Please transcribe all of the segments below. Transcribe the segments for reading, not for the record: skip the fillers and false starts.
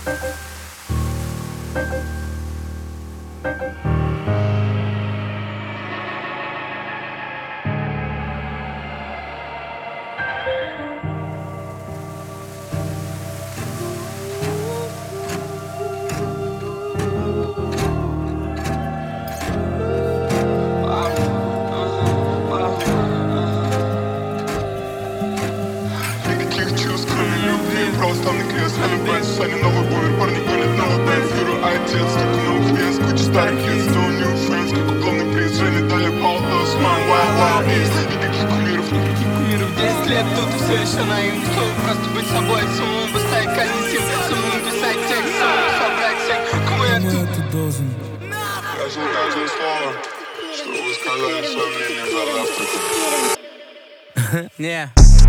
Православный крест, Алибай, Сусани, новый бумер, парни гонят новый бэнд, Юра, отец, только новый клиент, куча старых лиц, no new friends, как угловный приз, Женя, дали all those man, wild beats, никаких кумиров, 10 лет тут все еще на инфу, просто быть собой, самому поставить коллектив, самому писать текст, самому собрать всех, кому я тут. Я жил каждое слово, что вы сказали свое мнение за завтраком. Не.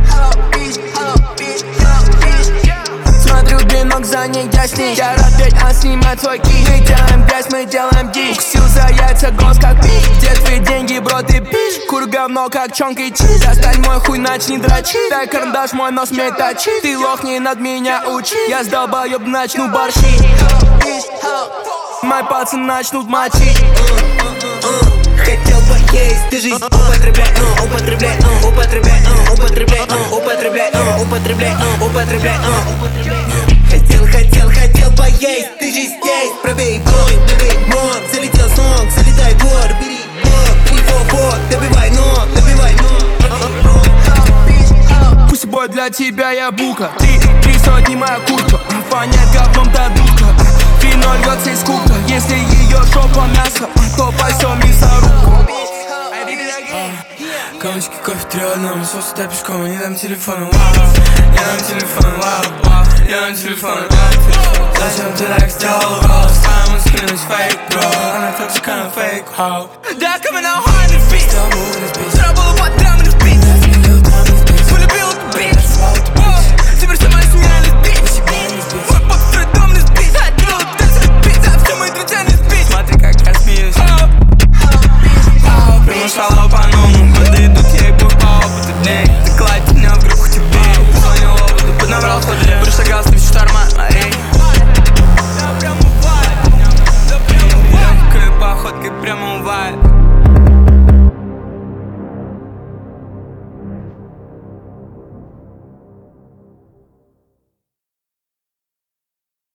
Смотрю бинок, за ней я с ней. Я рад петь, а снимать свой кик. Мы делаем грязь, мы делаем дичь. Укусил за яйца, голос как пич. Где твои деньги, бро, ты пич? Кур говно, как чонка и чиз. Достань мой хуй, начни дрочить. Дай карандаш, мой нос мне точит. Ты лох, не над меня учи. Я с долбоёб начну борщить. Мои пацаны начнут мочить. Хотел поесть, ты жизнь употребляй, употребляй, употребляй, употребляй, употребляй, употребляй, употребляй. Хотел поесть, ты жизнь здесь. Пробей бой, мон, залетел сон, залетай вор, бери фо, добивай ног. Пусть бой для тебя я бука. 3 сотни моя куртка. Понять говном до духа. Вино льется из кубка. Если ее жопа мясо, то пойдем мясорубку. Камочки, кофе, 3 в одном. Соус, дай пешком, я не дам телефон. Я дам телефон, я дам телефон. Зачем ты так сделал, Рос? Ему скинуть фейк, бро. Она так же, как фейк, хоу. Да, coming out